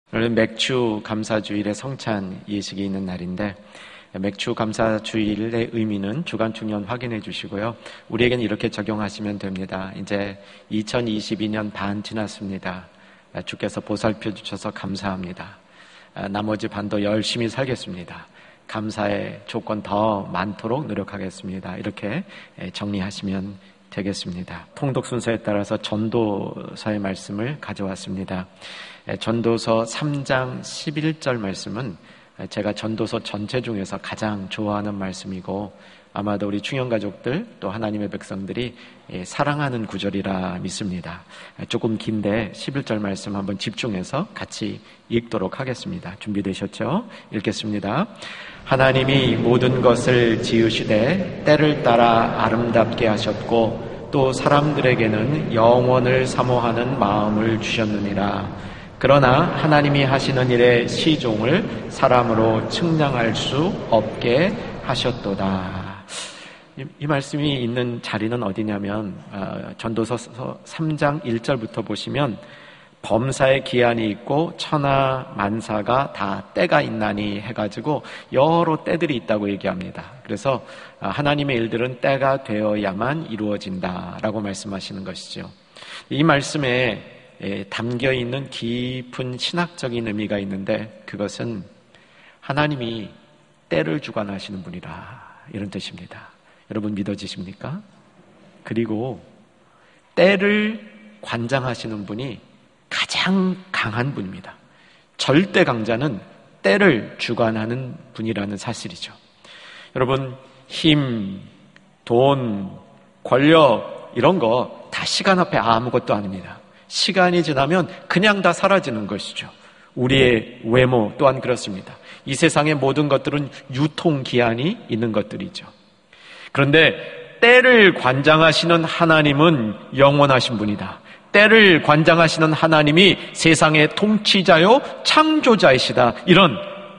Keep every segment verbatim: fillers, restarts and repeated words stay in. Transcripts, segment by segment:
오늘 맥주 감사주일의 성찬 예식이 있는 날인데, 맥주 감사주일의 의미는 주간 중년 확인해 주시고요. 우리에게는 이렇게 적용하시면 됩니다. 이제 이천이십이 년 반 지났습니다. 주께서 보살펴 주셔서 감사합니다. 나머지 반도 열심히 살겠습니다. 감사의 조건 더 많도록 노력하겠습니다. 이렇게 정리하시면 되겠습니다. 통독 순서에 따라서 전도서의 말씀을 가져왔습니다. 전도서 삼 장 십일 절 말씀은 제가 전도서 전체 중에서 가장 좋아하는 말씀이고, 아마도 우리 충영가족들 또 하나님의 백성들이 사랑하는 구절이라 믿습니다. 조금 긴데 십일 절 말씀 한번 집중해서 같이 읽도록 하겠습니다. 준비되셨죠? 읽겠습니다. 하나님이 모든 것을 지으시되 때를 따라 아름답게 하셨고 또 사람들에게는 영원을 사모하는 마음을 주셨느니라. 그러나 하나님이 하시는 일의 시종을 사람으로 측량할 수 없게 하셨도다. 이, 이 말씀이 있는 자리는 어디냐면 어, 전도서 삼 장 일 절부터 보시면 범사의 기한이 있고 천하 만사가 다 때가 있나니 해가지고 여러 때들이 있다고 얘기합니다. 그래서 하나님의 일들은 때가 되어야만 이루어진다라고 말씀하시는 것이죠. 이 말씀에 담겨있는 깊은 신학적인 의미가 있는데, 그것은 하나님이 때를 주관하시는 분이라, 이런 뜻입니다. 여러분 믿어지십니까? 그리고 때를 관장하시는 분이 가장 강한 분입니다. 절대 강자는 때를 주관하는 분이라는 사실이죠. 여러분, 힘, 돈, 권력 이런 거 다 시간 앞에 아무것도 아닙니다. 시간이 지나면 그냥 다 사라지는 것이죠. 우리의 외모 또한 그렇습니다. 이 세상의 모든 것들은 유통기한이 있는 것들이죠. 그런데 때를 관장하시는 하나님은 영원하신 분이다. 때를 관장하시는 하나님이 세상의 통치자요 창조자이시다. 이런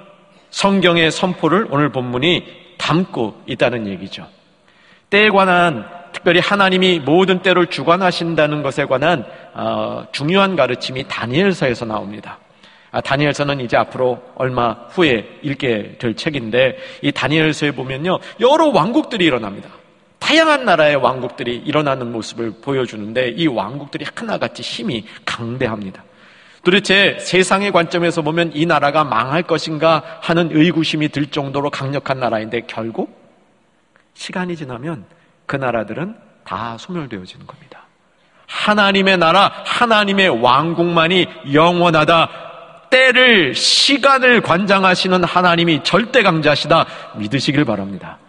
성경의 선포를 오늘 본문이 담고 있다는 얘기죠. 때에 관한, 특별히 하나님이 모든 때를 주관하신다는 것에 관한 어, 중요한 가르침이 다니엘서에서 나옵니다. 아, 다니엘서는 이제 앞으로 얼마 후에 읽게 될 책인데, 이 다니엘서에 보면요, 여러 왕국들이 일어납니다. 다양한 나라의 왕국들이 일어나는 모습을 보여주는데, 이 왕국들이 하나같이 힘이 강대합니다. 도대체 세상의 관점에서 보면 이 나라가 망할 것인가 하는 의구심이 들 정도로 강력한 나라인데, 결국 시간이 지나면 그 나라들은 다 소멸되어지는 겁니다. 하나님의 나라, 하나님의 왕국만이 영원하다. 때를, 시간을 관장하시는 하나님이 절대 강자시다. 믿으시길 바랍니다.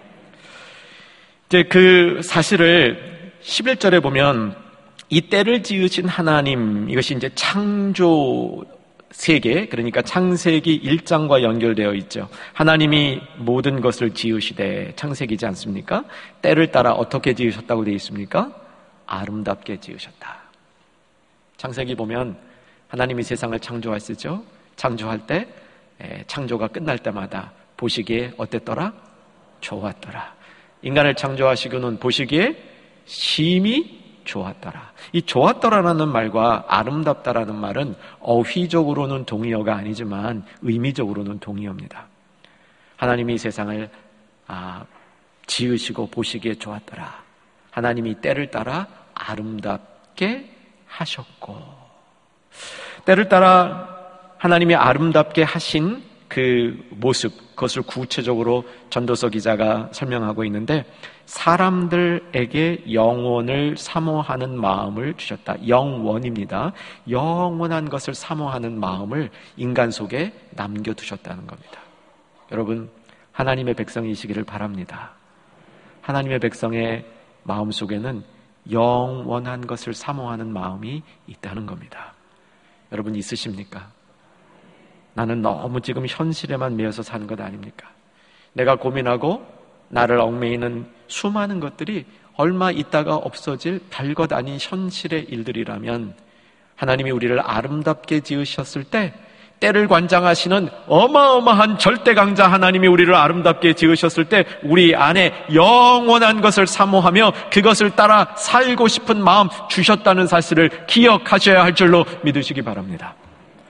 이제 그 사실을 십일 절에 보면 이 때를 지으신 하나님, 이것이 이제 창조 세계, 그러니까 창세기 일 장과 연결되어 있죠. 하나님이 모든 것을 지으시되, 창세기지 않습니까? 때를 따라 어떻게 지으셨다고 되어 있습니까? 아름답게 지으셨다. 창세기 보면 하나님이 세상을 창조하시죠. 창조할 때, 창조가 끝날 때마다 보시기에 어땠더라? 좋았더라. 인간을 창조하시고는 보시기에 심히 좋았더라. 이 좋았더라라는 말과 아름답다라는 말은 어휘적으로는 동의어가 아니지만 의미적으로는 동의어입니다. 하나님이 이 세상을 아, 지으시고 보시기에 좋았더라. 하나님이 때를 따라 아름답게 하셨고, 때를 따라 하나님이 아름답게 하신 그 모습, 그것을 구체적으로 전도서 기자가 설명하고 있는데, 사람들에게 영원을 사모하는 마음을 주셨다. 영원입니다. 영원한 것을 사모하는 마음을 인간 속에 남겨두셨다는 겁니다. 여러분, 하나님의 백성이시기를 바랍니다. 하나님의 백성의 마음 속에는 영원한 것을 사모하는 마음이 있다는 겁니다. 여러분 있으십니까? 나는 너무 지금 현실에만 매여서 사는 것 아닙니까? 내가 고민하고 나를 얽매이는 수많은 것들이 얼마 있다가 없어질 별것 아닌 현실의 일들이라면, 하나님이 우리를 아름답게 지으셨을 때, 때를 관장하시는 어마어마한 절대강자 하나님이 우리를 아름답게 지으셨을 때, 우리 안에 영원한 것을 사모하며 그것을 따라 살고 싶은 마음 주셨다는 사실을 기억하셔야 할 줄로 믿으시기 바랍니다.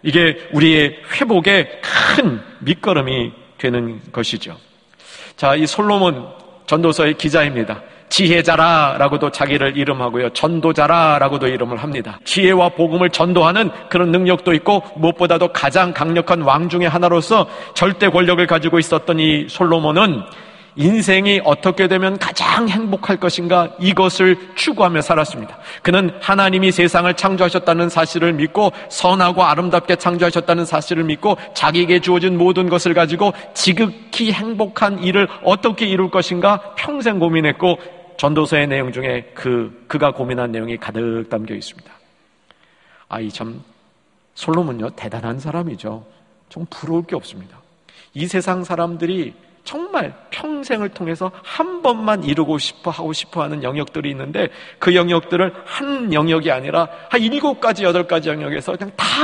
이게 우리의 회복의 큰 밑거름이 되는 것이죠. 자, 이 솔로몬 전도서의 기자입니다. 지혜자라라고도 자기를 이름하고요, 전도자라라고도 이름을 합니다. 지혜와 복음을 전도하는 그런 능력도 있고, 무엇보다도 가장 강력한 왕 중의 하나로서 절대 권력을 가지고 있었던 이 솔로몬은 인생이 어떻게 되면 가장 행복할 것인가, 이것을 추구하며 살았습니다. 그는 하나님이 세상을 창조하셨다는 사실을 믿고, 선하고 아름답게 창조하셨다는 사실을 믿고, 자기에게 주어진 모든 것을 가지고 지극히 행복한 일을 어떻게 이룰 것인가 평생 고민했고, 전도서의 내용 중에 그, 그가 고민한 내용이 가득 담겨 있습니다. 아, 이 참 솔로몬요, 대단한 사람이죠. 좀 부러울 게 없습니다. 이 세상 사람들이 정말 평생을 통해서 한 번만 이루고 싶어 하고 싶어 하는 영역들이 있는데, 그 영역들을 한 영역이 아니라 한 일곱 가지, 여덟 가지 영역에서 그냥 다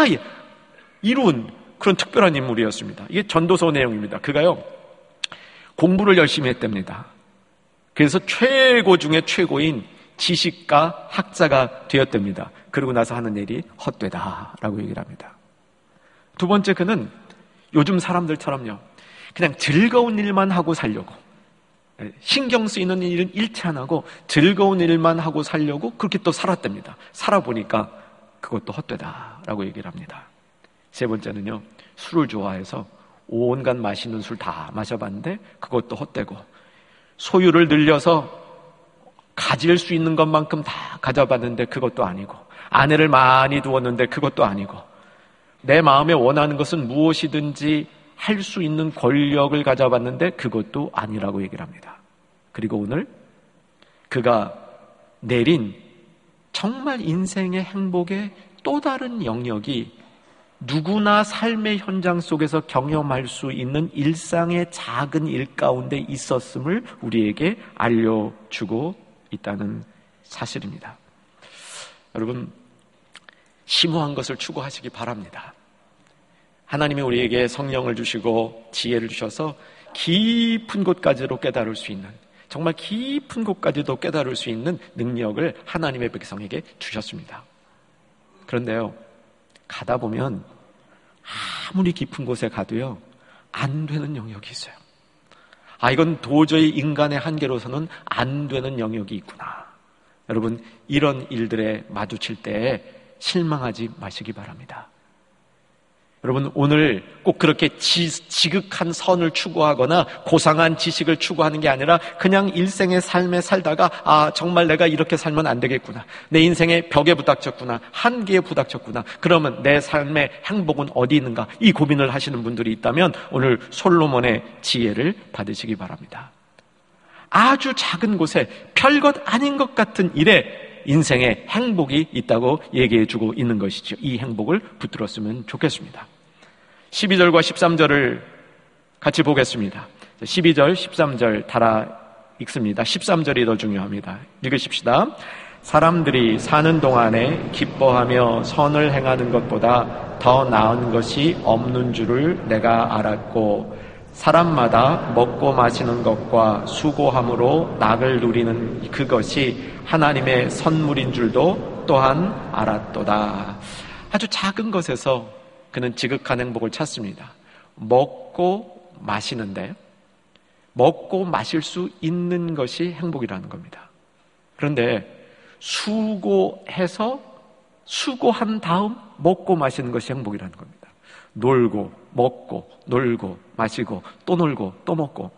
이룬 그런 특별한 인물이었습니다. 이게 전도서 내용입니다. 그가요, 공부를 열심히 했답니다. 그래서 최고 중에 최고인 지식가, 학자가 되었답니다. 그러고 나서 하는 일이 헛되다라고 얘기를 합니다. 두 번째, 그는 요즘 사람들처럼요, 그냥 즐거운 일만 하고 살려고, 신경 쓰이는 일은 일치 안 하고 즐거운 일만 하고 살려고 그렇게 또 살았답니다. 살아보니까 그것도 헛되다라고 얘기를 합니다. 세 번째는요, 술을 좋아해서 온갖 맛있는 술 다 마셔봤는데 그것도 헛되고, 소유를 늘려서 가질 수 있는 것만큼 다 가져봤는데 그것도 아니고, 아내를 많이 두었는데 그것도 아니고, 내 마음에 원하는 것은 무엇이든지 할 수 있는 권력을 가져봤는데 그것도 아니라고 얘기를 합니다. 그리고 오늘 그가 내린 정말 인생의 행복의 또 다른 영역이 누구나 삶의 현장 속에서 경험할 수 있는 일상의 작은 일 가운데 있었음을 우리에게 알려주고 있다는 사실입니다. 여러분, 심오한 것을 추구하시기 바랍니다. 하나님이 우리에게 성령을 주시고 지혜를 주셔서 깊은 곳까지도 깨달을 수 있는, 정말 깊은 곳까지도 깨달을 수 있는 능력을 하나님의 백성에게 주셨습니다. 그런데요, 가다 보면 아무리 깊은 곳에 가도요, 안 되는 영역이 있어요. 아, 이건 도저히 인간의 한계로서는 안 되는 영역이 있구나. 여러분, 이런 일들에 마주칠 때에 실망하지 마시기 바랍니다. 여러분, 오늘 꼭 그렇게 지, 지극한 선을 추구하거나 고상한 지식을 추구하는 게 아니라 그냥 일생의 삶에 살다가, 아, 정말 내가 이렇게 살면 안 되겠구나, 내 인생의 벽에 부닥쳤구나, 한계에 부닥쳤구나, 그러면 내 삶의 행복은 어디 있는가, 이 고민을 하시는 분들이 있다면 오늘 솔로몬의 지혜를 받으시기 바랍니다. 아주 작은 곳에 별것 아닌 것 같은 일에 인생의 행복이 있다고 얘기해주고 있는 것이죠. 이 행복을 붙들었으면 좋겠습니다. 십이 절과 십삼 절을 같이 보겠습니다. 십이 절, 십삼 절 달아 읽습니다. 십삼 절이 더 중요합니다. 읽으십시다. 사람들이 사는 동안에 기뻐하며 선을 행하는 것보다 더 나은 것이 없는 줄을 내가 알았고, 사람마다 먹고 마시는 것과 수고함으로 낙을 누리는 그것이 하나님의 선물인 줄도 또한 알았도다. 아주 작은 것에서 그는 지극한 행복을 찾습니다. 먹고 마시는데, 먹고 마실 수 있는 것이 행복이라는 겁니다. 그런데 수고해서 수고한 다음 먹고 마시는 것이 행복이라는 겁니다. 놀고 먹고 놀고 마시고 또 놀고 또 먹고,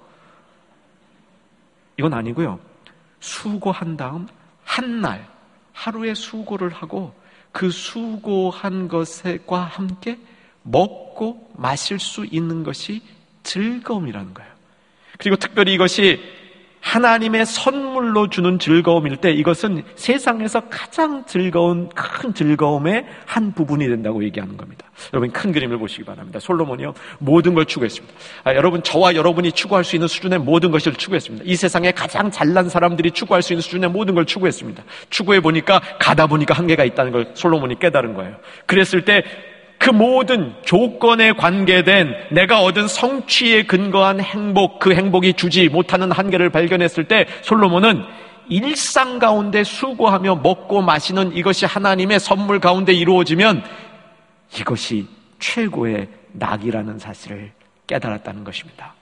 이건 아니고요. 수고한 다음 한 날 하루의 수고를 하고 그 수고한 것과 함께 먹고 마실 수 있는 것이 즐거움이라는 거예요. 그리고 특별히 이것이 하나님의 선물로 주는 즐거움일 때 이것은 세상에서 가장 즐거운 큰 즐거움의 한 부분이 된다고 얘기하는 겁니다. 여러분, 큰 그림을 보시기 바랍니다. 솔로몬이요, 모든 걸 추구했습니다. 아, 여러분, 저와 여러분이 추구할 수 있는 수준의 모든 것을 추구했습니다. 이 세상에 가장 잘난 사람들이 추구할 수 있는 수준의 모든 걸 추구했습니다. 추구해보니까, 가다 보니까 한계가 있다는 걸 솔로몬이 깨달은 거예요. 그랬을 때 그 모든 조건에 관계된 내가 얻은 성취에 근거한 행복, 그 행복이 주지 못하는 한계를 발견했을 때 솔로몬은 일상 가운데 수고하며 먹고 마시는 이것이 하나님의 선물 가운데 이루어지면 이것이 최고의 낙이라는 사실을 깨달았다는 것입니다.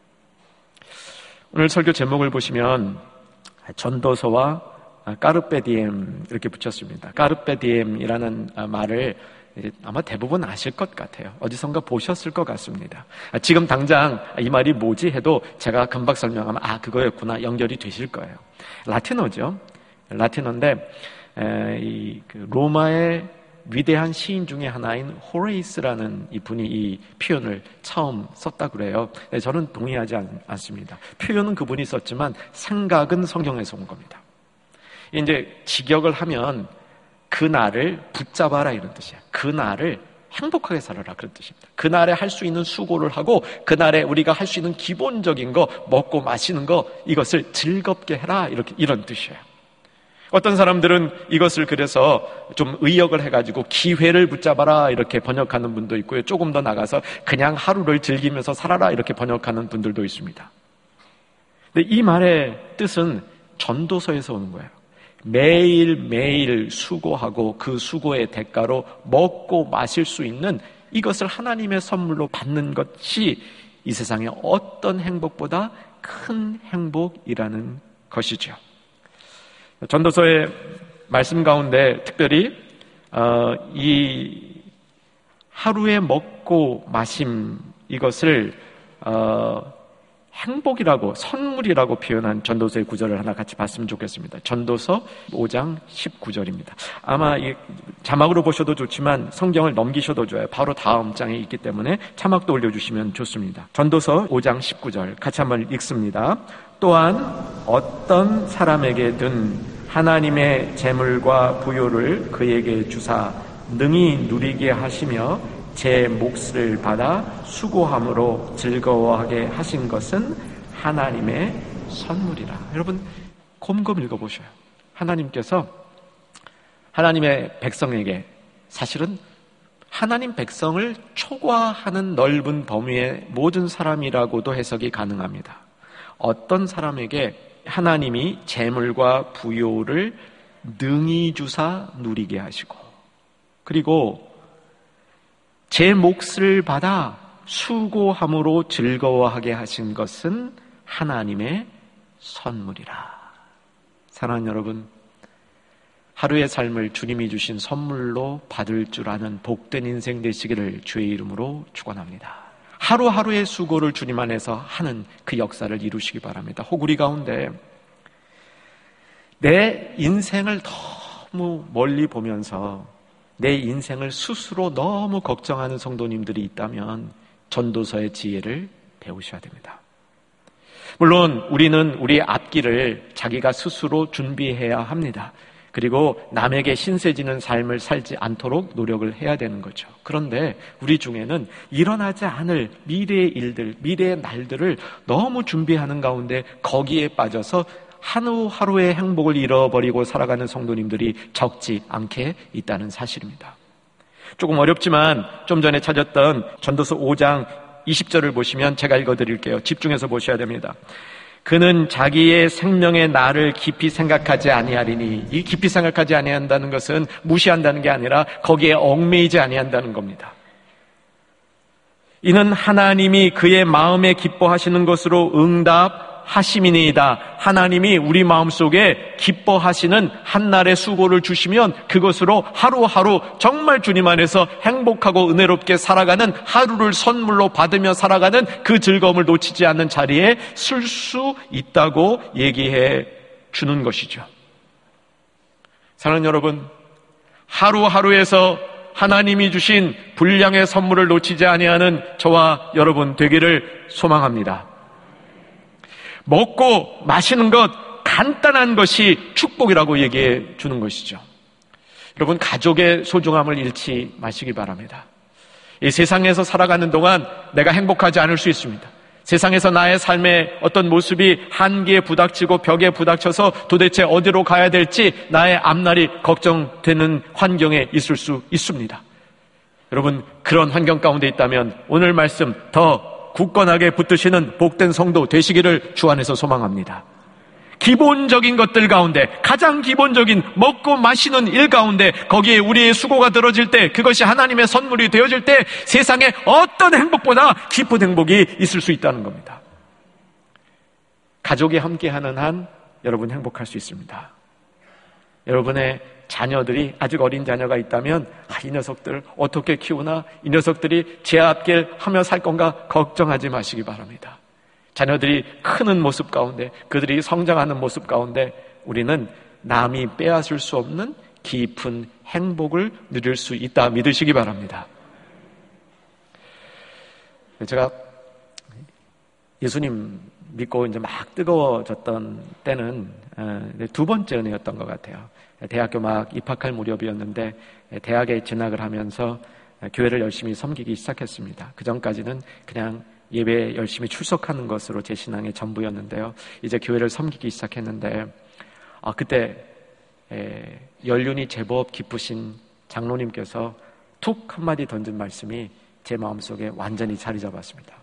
오늘 설교 제목을 보시면 전도서와 까르페디엠 이렇게 붙였습니다. 까르페디엠이라는 말을 아마 대부분 아실 것 같아요. 어디선가 보셨을 것 같습니다. 지금 당장 이 말이 뭐지 해도 제가 금방 설명하면 아 그거였구나 연결이 되실 거예요. 라틴어죠. 라틴어인데 에, 이 그 로마의 위대한 시인 중에 하나인 호레이스라는 이 분이 이 표현을 처음 썼다 그래요. 네, 저는 동의하지 않, 않습니다. 표현은 그분이 썼지만 생각은 성경에서 온 겁니다. 이제 직역을 하면 그날을 붙잡아라 이런 뜻이에요. 그날을 행복하게 살아라 그런 뜻입니다. 그날에 할 수 있는 수고를 하고 그날에 우리가 할 수 있는 기본적인 거 먹고 마시는 거 이것을 즐겁게 해라 이렇게 이런 뜻이에요. 어떤 사람들은 이것을 그래서 좀 의역을 해가지고 기회를 붙잡아라 이렇게 번역하는 분도 있고요. 조금 더 나가서 그냥 하루를 즐기면서 살아라 이렇게 번역하는 분들도 있습니다. 근데 이 말의 뜻은 전도서에서 오는 거예요. 매일매일 수고하고 그 수고의 대가로 먹고 마실 수 있는 이것을 하나님의 선물로 받는 것이 이 세상의 어떤 행복보다 큰 행복이라는 것이죠. 전도서의 말씀 가운데 특별히 어, 이 하루의 먹고 마심 이것을 어, 행복이라고 선물이라고 표현한 전도서의 구절을 하나 같이 봤으면 좋겠습니다. 전도서 오 장 십구 절입니다. 아마 이 자막으로 보셔도 좋지만 성경을 넘기셔도 좋아요. 바로 다음 장에 있기 때문에 자막도 올려주시면 좋습니다. 전도서 오 장 십구 절 같이 한번 읽습니다. 또한 어떤 사람에게든 하나님의 재물과 부요를 그에게 주사 능히 누리게 하시며 제 몫을 받아 수고함으로 즐거워하게 하신 것은 하나님의 선물이라. 여러분 곰곰 읽어보셔요. 하나님께서 하나님의 백성에게 사실은 하나님 백성을 초과하는 넓은 범위의 모든 사람이라고도 해석이 가능합니다. 어떤 사람에게 하나님이 재물과 부요를 능히 주사 누리게 하시고 그리고 제 몫을 받아 수고함으로 즐거워하게 하신 것은 하나님의 선물이라. 사랑하는 여러분, 하루의 삶을 주님이 주신 선물로 받을 줄 아는 복된 인생 되시기를 주의 이름으로 축원합니다. 하루하루의 수고를 주님 안에서 하는 그 역사를 이루시기 바랍니다. 호구리 가운데 내 인생을 너무 멀리 보면서 내 인생을 스스로 너무 걱정하는 성도님들이 있다면 전도서의 지혜를 배우셔야 됩니다. 물론 우리는 우리의 앞길을 자기가 스스로 준비해야 합니다. 그리고 남에게 신세지는 삶을 살지 않도록 노력을 해야 되는 거죠. 그런데 우리 중에는 일어나지 않을 미래의 일들, 미래의 날들을 너무 준비하는 가운데 거기에 빠져서 하루하루의 행복을 잃어버리고 살아가는 성도님들이 적지 않게 있다는 사실입니다. 조금 어렵지만 좀 전에 찾았던 전도서 오 장 이십 절을 보시면 제가 읽어드릴게요. 집중해서 보셔야 됩니다. 그는 자기의 생명의 날을 깊이 생각하지 아니하리니, 이 깊이 생각하지 아니한다는 것은 무시한다는 게 아니라 거기에 얽매이지 아니한다는 겁니다. 이는 하나님이 그의 마음에 기뻐하시는 것으로 응답하심이니이다. 하나님이 우리 마음속에 기뻐하시는 한날의 수고를 주시면 그것으로 하루하루 정말 주님 안에서 행복하고 은혜롭게 살아가는, 하루를 선물로 받으며 살아가는 그 즐거움을 놓치지 않는 자리에 쓸 수 있다고 얘기해 주는 것이죠. 사랑하는 여러분, 하루하루에서 하나님이 주신 분량의 선물을 놓치지 아니하는 저와 여러분 되기를 소망합니다. 먹고 마시는 것, 간단한 것이 축복이라고 얘기해 주는 것이죠. 여러분, 가족의 소중함을 잃지 마시기 바랍니다. 이 세상에서 살아가는 동안 내가 행복하지 않을 수 있습니다. 세상에서 나의 삶의 어떤 모습이 한계에 부닥치고 벽에 부닥쳐서 도대체 어디로 가야 될지 나의 앞날이 걱정되는 환경에 있을 수 있습니다. 여러분, 그런 환경 가운데 있다면 오늘 말씀 더 굳건하게 붙드시는 복된 성도 되시기를 주 안에서 소망합니다. 기본적인 것들 가운데, 가장 기본적인 먹고 마시는 일 가운데 거기에 우리의 수고가 들어질 때, 그것이 하나님의 선물이 되어질 때 세상에 어떤 행복보다 깊은 행복이 있을 수 있다는 겁니다. 가족이 함께하는 한 여러분 행복할 수 있습니다. 여러분의 자녀들이 아직 어린 자녀가 있다면 아, 이 녀석들 어떻게 키우나, 이 녀석들이 제 앞길 하며 살 건가 걱정하지 마시기 바랍니다. 자녀들이 크는 모습 가운데, 그들이 성장하는 모습 가운데 우리는 남이 빼앗을 수 없는 깊은 행복을 누릴 수 있다 믿으시기 바랍니다. 제가 예수님 믿고 이제 막 뜨거워졌던 때는 두 번째 은혜였던 것 같아요. 대학교 막 입학할 무렵이었는데 대학에 진학을 하면서 교회를 열심히 섬기기 시작했습니다. 그 전까지는 그냥 예배에 열심히 출석하는 것으로 제 신앙의 전부였는데요. 이제 교회를 섬기기 시작했는데 아, 그때 에, 연륜이 제법 깊으신 장로님께서 툭 한마디 던진 말씀이 제 마음속에 완전히 자리 잡았습니다.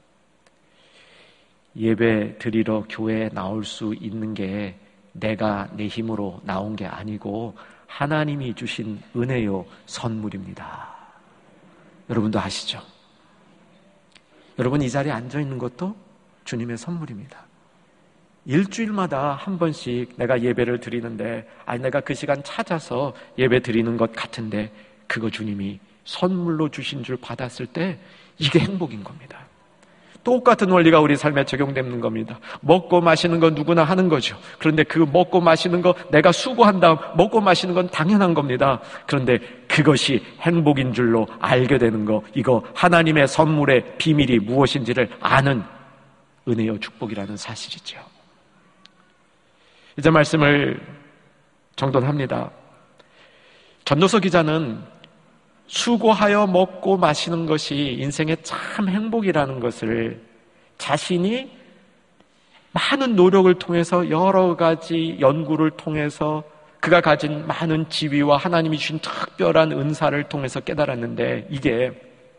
예배 드리러 교회에 나올 수 있는 게 내가 내 힘으로 나온 게 아니고 하나님이 주신 은혜요 선물입니다. 여러분도 아시죠? 여러분 이 자리에 앉아있는 것도 주님의 선물입니다. 일주일마다 한 번씩 내가 예배를 드리는데 아니 내가 그 시간 찾아서 예배 드리는 것 같은데 그거 주님이 선물로 주신 줄 받았을 때 이게 행복인 겁니다. 똑같은 원리가 우리 삶에 적용되는 겁니다. 먹고 마시는 건 누구나 하는 거죠. 그런데 그 먹고 마시는 거 내가 수고한 다음 먹고 마시는 건 당연한 겁니다. 그런데 그것이 행복인 줄로 알게 되는 거, 이거 하나님의 선물의 비밀이 무엇인지를 아는 은혜요 축복이라는 사실이죠. 이제 말씀을 정돈합니다. 전도서 기자는 수고하여 먹고 마시는 것이 인생의 참 행복이라는 것을 자신이 많은 노력을 통해서 여러 가지 연구를 통해서 그가 가진 많은 지위와 하나님이 주신 특별한 은사를 통해서 깨달았는데 이게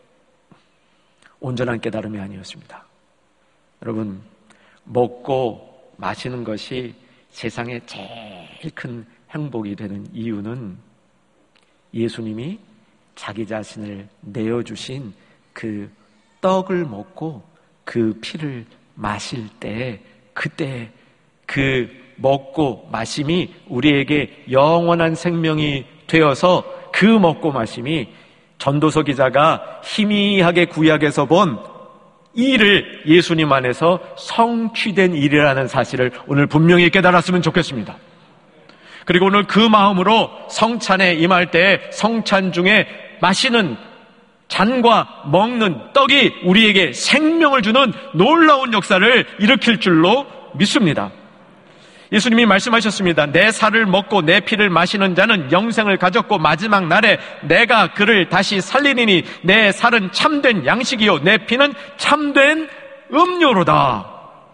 온전한 깨달음이 아니었습니다. 여러분, 먹고 마시는 것이 세상의 제일 큰 행복이 되는 이유는 예수님이 자기 자신을 내어주신 그 떡을 먹고 그 피를 마실 때 그때 그 먹고 마심이 우리에게 영원한 생명이 되어서 그 먹고 마심이 전도서 기자가 희미하게 구약에서 본 일을 예수님 안에서 성취된 일이라는 사실을 오늘 분명히 깨달았으면 좋겠습니다. 그리고 오늘 그 마음으로 성찬에 임할 때 성찬 중에 마시는 잔과 먹는 떡이 우리에게 생명을 주는 놀라운 역사를 일으킬 줄로 믿습니다. 예수님이 말씀하셨습니다. 내 살을 먹고 내 피를 마시는 자는 영생을 가졌고 마지막 날에 내가 그를 다시 살리리니 내 살은 참된 양식이요 내 피는 참된 음료로다.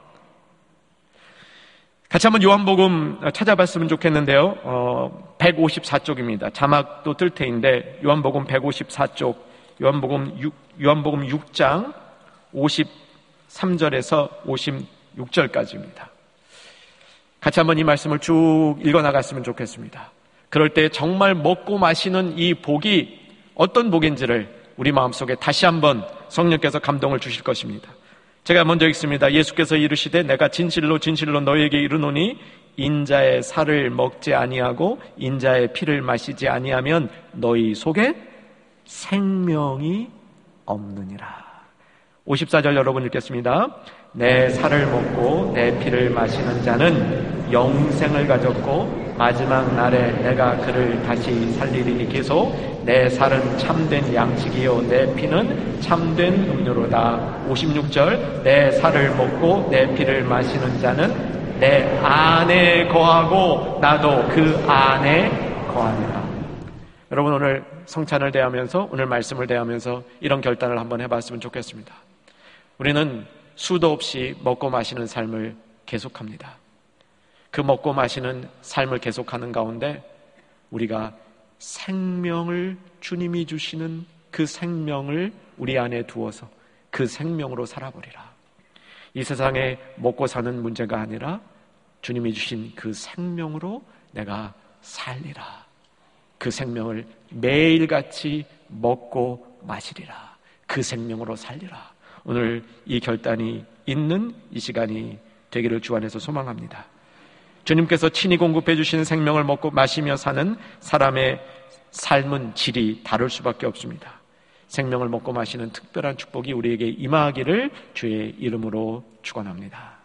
같이 한번 요한복음 찾아봤으면 좋겠는데요. 어, 백오십사 쪽입니다. 자막도 뜰 테인데 요한복음 백오십사 쪽, 요한복음 육, 요한복음 육 장 오십삼 절에서 오십육 절까지입니다. 같이 한번 이 말씀을 쭉 읽어나갔으면 좋겠습니다. 그럴 때 정말 먹고 마시는 이 복이 어떤 복인지를 우리 마음속에 다시 한번 성령께서 감동을 주실 것입니다. 제가 먼저 읽습니다. 예수께서 이르시되 내가 진실로 진실로 너희에게 이르노니 인자의 살을 먹지 아니하고 인자의 피를 마시지 아니하면 너희 속에 생명이 없느니라. 오십사 절 여러분 읽겠습니다. 내 살을 먹고 내 피를 마시는 자는 영생을 가졌고 마지막 날에 내가 그를 다시 살리리니 계속 내 살은 참된 양식이요 내 피는 참된 음료로다. 오십육 절 내 살을 먹고 내 피를 마시는 자는 내 안에 거하고 나도 그 안에 거하리라. 여러분 오늘 성찬을 대하면서 오늘 말씀을 대하면서 이런 결단을 한번 해봤으면 좋겠습니다. 우리는 수도 없이 먹고 마시는 삶을 계속합니다. 그 먹고 마시는 삶을 계속하는 가운데 우리가 생명을 주님이 주시는 그 생명을 우리 안에 두어서 그 생명으로 살아버리라. 이 세상에 먹고 사는 문제가 아니라 주님이 주신 그 생명으로 내가 살리라. 그 생명을 매일같이 먹고 마시리라. 그 생명으로 살리라. 오늘 이 결단이 있는 이 시간이 되기를 주 안에서 소망합니다. 주님께서 친히 공급해 주시는 생명을 먹고 마시며 사는 사람의 삶은 질이 다를 수밖에 없습니다. 생명을 먹고 마시는 특별한 축복이 우리에게 임하기를 주의 이름으로 축원합니다.